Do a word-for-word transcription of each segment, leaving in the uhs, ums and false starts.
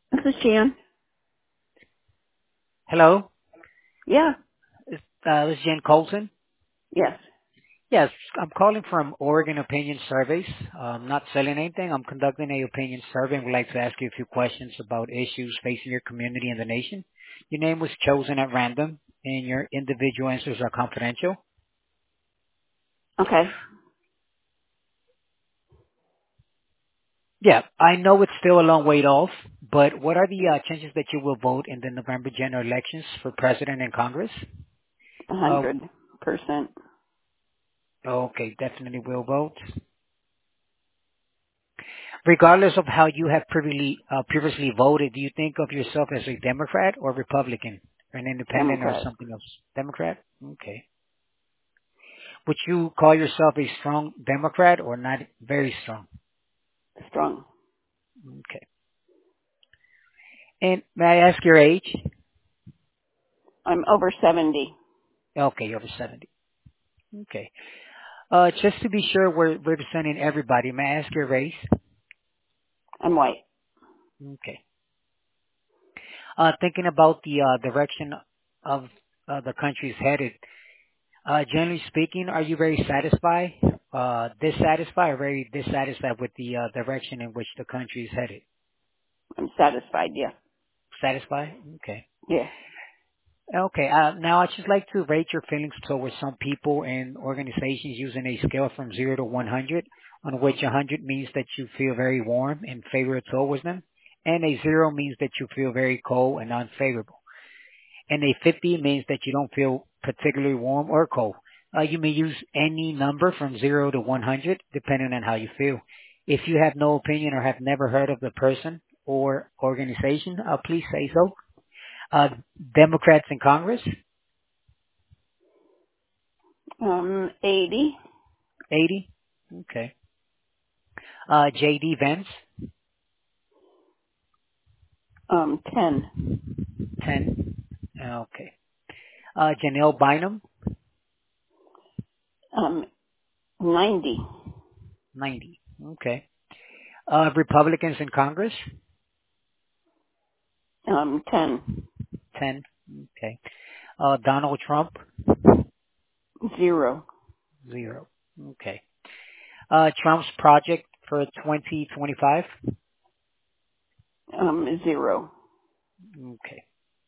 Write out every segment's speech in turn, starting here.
This is Jan. Hello, Yeah. is- uh, this is Jen Colson. Yes. Yes, I'm calling from Oregon Opinion Surveys. I'm not selling anything. I'm conducting a opinion survey and would like to ask you a few questions about issues facing your community and the nation. Your name was chosen at random, and your individual answers are confidential. Okay. Yeah, I know it's still a long way off, but what are the uh, chances that you will vote in the November general elections for president and Congress? A Uh, hundred percent. okay, definitely will vote. Regardless of how you have previously uh, previously voted, do you think of yourself as a Democrat or Republican, or an independent or Democrat. something else? Democrat? Okay. Would you call yourself a strong Democrat or not very strong? Strong. Okay. And may I ask your age? I'm over seventy. Okay, you're over seventy. Okay. Uh, just to be sure we're representing everybody, may I ask your race? I'm white. Okay. Uh, thinking about the uh, direction of uh, the country's headed, Uh, generally speaking, are you very satisfied, uh, dissatisfied, or very dissatisfied with the uh, direction in which the country is headed? I'm satisfied. Yeah. Satisfied? Okay. Yeah. Okay. Uh, now, I'd just like to rate your feelings towards some people and organizations using a scale from zero to one hundred, on which one hundred means that you feel very warm and favorable towards them, and a zero means that you feel very cold and unfavorable. And a fifty means that you don't feel particularly warm or cold. Uh, you may use any number from zero to one hundred, depending on how you feel. If you have no opinion or have never heard of the person or organization, uh, please say so. Uh, Democrats in Congress, Um, eighty. eighty. Okay. Uh, J D Vance, Um, ten. ten. Okay. Uh, Janelle Bynum, Um, ninety. ninety. Okay. Uh, Republicans in Congress, Um, ten. ten. Okay. Uh, Donald Trump, Zero. zero. Okay. Uh, Trump's project for twenty twenty-five? Um, zero. Okay.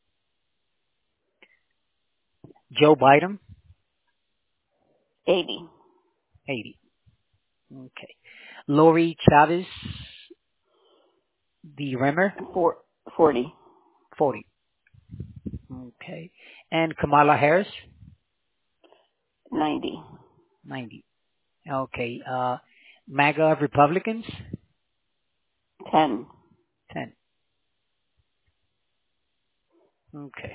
Joe Biden? Eighty. eighty. Okay. Lori Chavez, the Rimmer? Four. Forty. forty. Okay. And Kamala Harris? Ninety. ninety. Okay. Uh, MAGA Republicans? Ten. ten. Okay.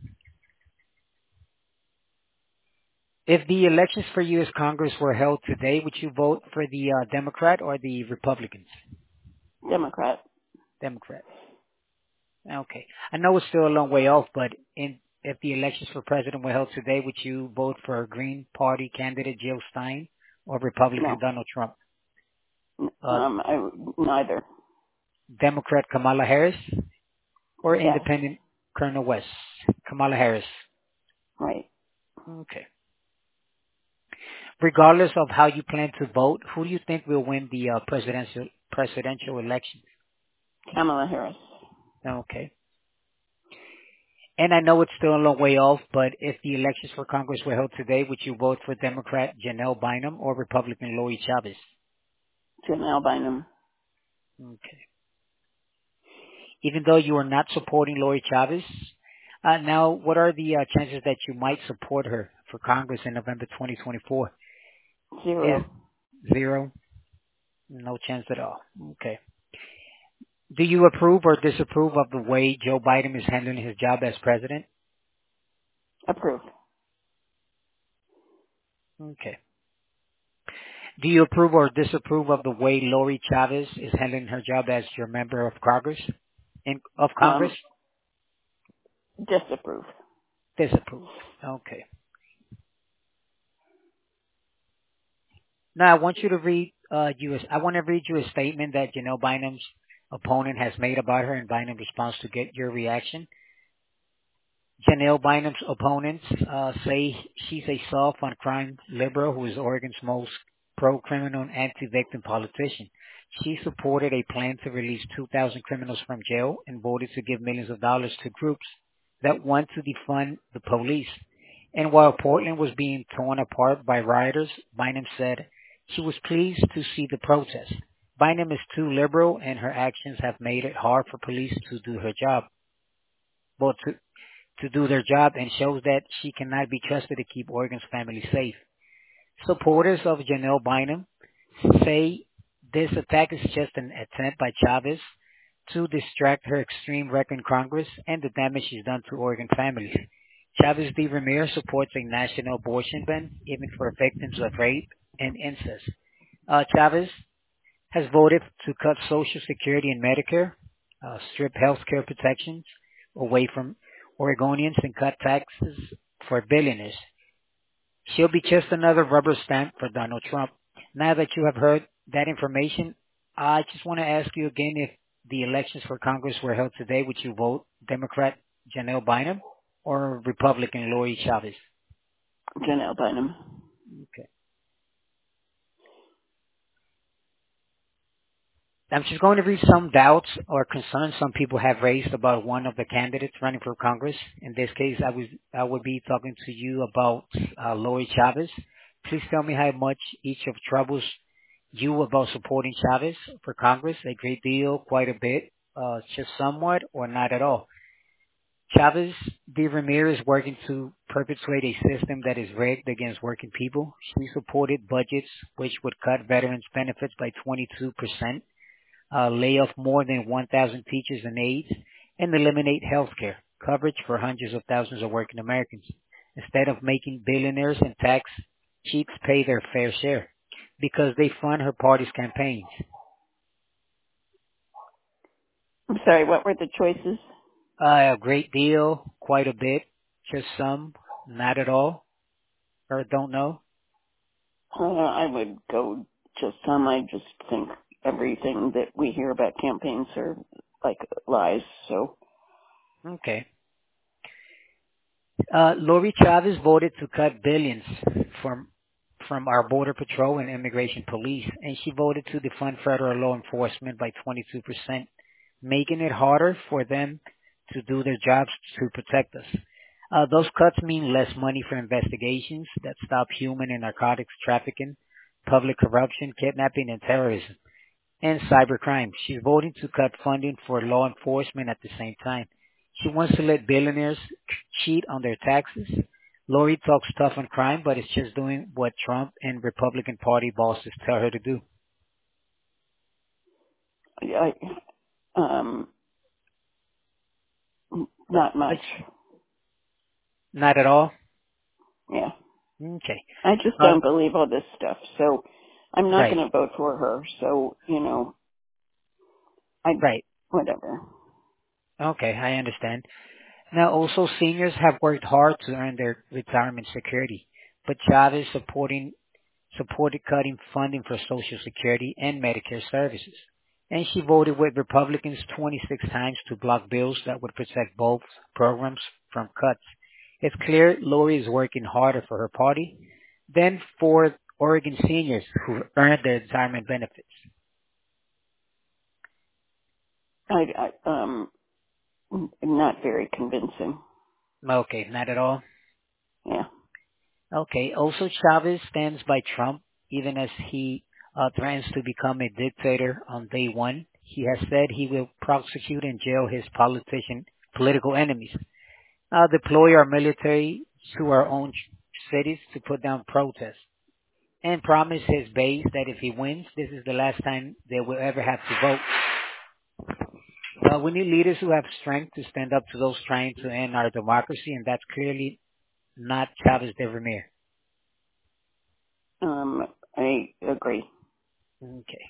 If the elections for U S. Congress were held today, would you vote for the uh, Democrat or the Republicans? Democrat. Democrat. Okay. I know it's still a long way off, but in, if the elections for president were held today, would you vote for Green Party candidate Jill Stein or Republican No. Donald Trump? N- Uh, Um, I, neither. Democrat Kamala Harris or Yes. Independent Colonel West? Kamala Harris. Right. Okay. Regardless of how you plan to vote, who do you think will win the uh, presidential presidential election? Kamala Harris. Okay. And I know it's still a long way off, but if the elections for Congress were held today, would you vote for Democrat Janelle Bynum or Republican Lori Chavez? Janelle Bynum. Okay. Even though you are not supporting Lori Chavez, uh, now what are the uh, chances that you might support her for Congress in November twenty twenty-four? Is Zero. zero? No chance at all. Okay. Do you approve or disapprove of the way Joe Biden is handling his job as president? Approve. Okay. Do you approve or disapprove of the way Lori Chavez is handling her job as your member of Congress? In, of Congress? Um, disapprove. Disapprove. Okay. Now I want you to read uh you a- I want to read you a statement that Janelle Bynum opponent has made about her and Bynum responds to get your reaction. Janelle Bynum's opponents uh, say she's a soft on crime liberal who is Oregon's most pro-criminal and anti-victim politician. She supported a plan to release two thousand criminals from jail and voted to give millions of dollars to groups that want to defund the police. And while Portland was being torn apart by rioters, Bynum said she was pleased to see the protest. Bynum is too liberal and her actions have made it hard for police to do her job. Well, to, to do their job and shows that she cannot be trusted to keep Oregon's families safe. Supporters of Janelle Bynum say this attack is just an attempt by Chavez to distract her extreme record in Congress and the damage she's done to Oregon families. Chavez de Ramirez supports a national abortion ban, even for victims of rape and incest. Uh, Chavez has voted to cut Social Security and Medicare, uh, strip health care protections away from Oregonians, and cut taxes for billionaires. She'll be just another rubber stamp for Donald Trump. Now that you have heard that information, I just want to ask you again, if the elections for Congress were held today, would you vote Democrat Janelle Bynum or Republican Lori Chavez? Janelle Bynum. Okay. I'm just going to read some doubts or concerns some people have raised about one of the candidates running for Congress. In this case, I was I would be talking to you about uh, Lori Chavez. Please tell me how much each of troubles you about supporting Chavez for Congress. A great deal, quite a bit, uh, just somewhat, or not at all. Chavez de Ramirez is working to perpetuate a system that is rigged against working people. She supported budgets which would cut veterans' benefits by twenty-two percent. Uh, lay off more than one thousand teachers and aides, and eliminate health care coverage for hundreds of thousands of working Americans, instead of making billionaires and tax cheats pay their fair share, because they fund her party's campaigns. I'm sorry, what were the choices? Uh, a great deal, quite a bit, just some, not at all, or don't know. Uh, I would go just some. I just think everything that we hear about campaigns are like lies, so. Okay. Uh, Lori Chavez voted to cut billions from from our Border Patrol and Immigration Police, and she voted to defund federal law enforcement by twenty-two percent, making it harder for them to do their jobs to protect us. Uh, those cuts mean less money for investigations that stop human and narcotics trafficking, public corruption, kidnapping, and terrorism, and cybercrime. She's voting to cut funding for law enforcement at the same time. She wants to let billionaires cheat on their taxes. Lori talks tough on crime, but is just doing what Trump and Republican Party bosses tell her to do. I, um, not much. Not at all? Yeah. Okay. I just Uh, don't believe all this stuff, so I'm not right, going to vote for her, so, you know, I, right. whatever. Okay, I understand. Now, also, seniors have worked hard to earn their retirement security, but Chavez supporting supported cutting funding for Social Security and Medicare services. And she voted with Republicans twenty-six times to block bills that would protect both programs from cuts. It's clear Lori is working harder for her party than for Oregon seniors who earned their retirement benefits. I, I, um, not very convincing. Okay, not at all. Yeah. Okay. Also, Chavez stands by Trump, even as he uh, threatens to become a dictator on day one. He has said he will prosecute and jail his politician, political enemies, uh, deploy our military to our own cities to put down protests, and promise his base that if he wins, this is the last time they will ever have to vote. Uh, we need leaders who have strength to stand up to those trying to end our democracy, and that's clearly not Chavez de Vermeer. Um, I agree. Okay.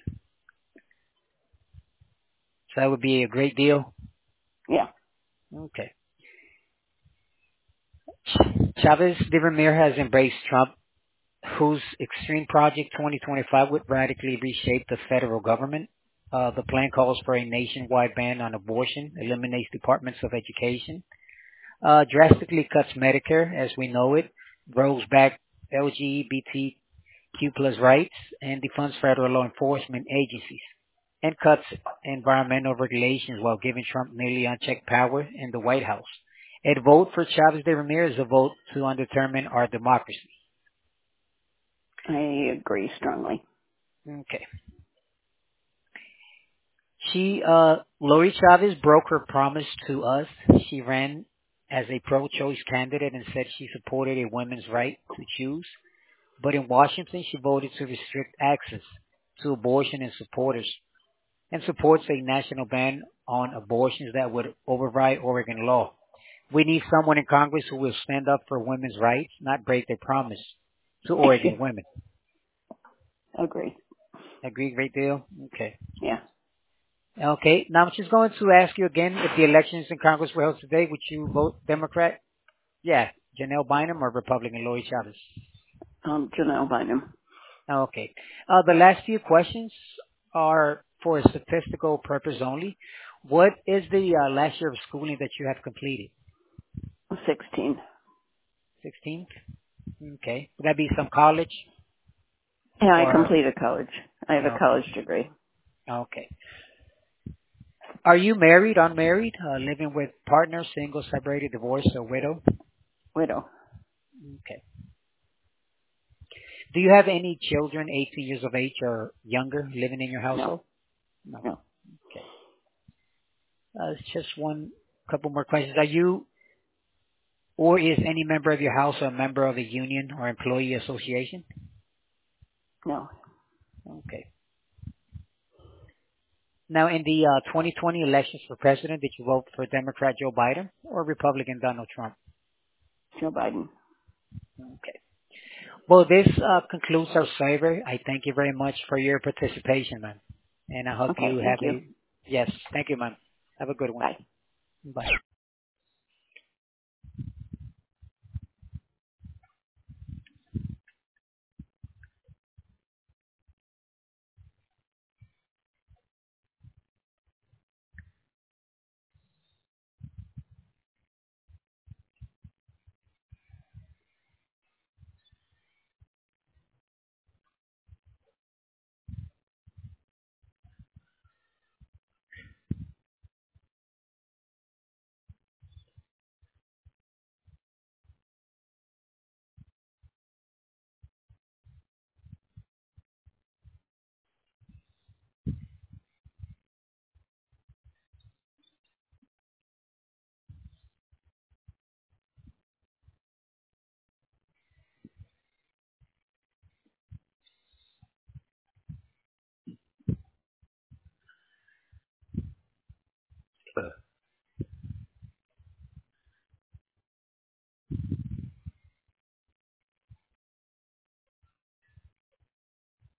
So that would be a great deal. Yeah. Okay. Chavez de Vermeer has embraced Trump, whose Extreme Project twenty twenty-five would radically reshape the federal government. Uh, the plan calls for a nationwide ban on abortion, eliminates departments of education, uh, drastically cuts Medicare as we know it, rolls back L G B T Q plus rights, and defunds federal law enforcement agencies, and cuts environmental regulations while giving Trump nearly unchecked power in the White House. A vote for Chavez de Ramirez is a vote to undetermine our democracy. I agree strongly. Okay. She, uh, Lori Chavez broke her promise to us. She ran as a pro-choice candidate and said she supported a women's right to choose. But in Washington, she voted to restrict access to abortion and supporters and supports a national ban on abortions that would override Oregon law. We need someone in Congress who will stand up for women's rights, not break their promise to Oregon women. Agree. Agree, great deal? Okay. Yeah. Okay, now I'm just going to ask you again, if the elections in Congress were held today, would you vote Democrat? Yeah, Janelle Bynum or Republican Lori Chavez? Um, Janelle Bynum. Okay. Uh, the last few questions are for statistical purpose only. What is the uh, last year of schooling that you have completed? sixteen. sixteen? Okay. Would that be some college? Yeah, I Or, completed college. I have a okay. college degree. Okay. Are you married, unmarried, uh, living with partner, single, separated, divorced, or widow? Widow. Okay. Do you have any children eighteen years of age or younger living in your household? No. No. No. Okay. Uh, it's just one couple more questions. Are you or is any member of your house a member of a union or employee association? No. Okay. Now, in the uh, twenty twenty elections for president, did you vote for Democrat Joe Biden or Republican Donald Trump? Joe Biden. Okay. Well, this uh, concludes our survey. I thank you very much for your participation, man. And I hope Okay, you thank have you. a, yes, thank you, man. Have a good one. Bye. Bye.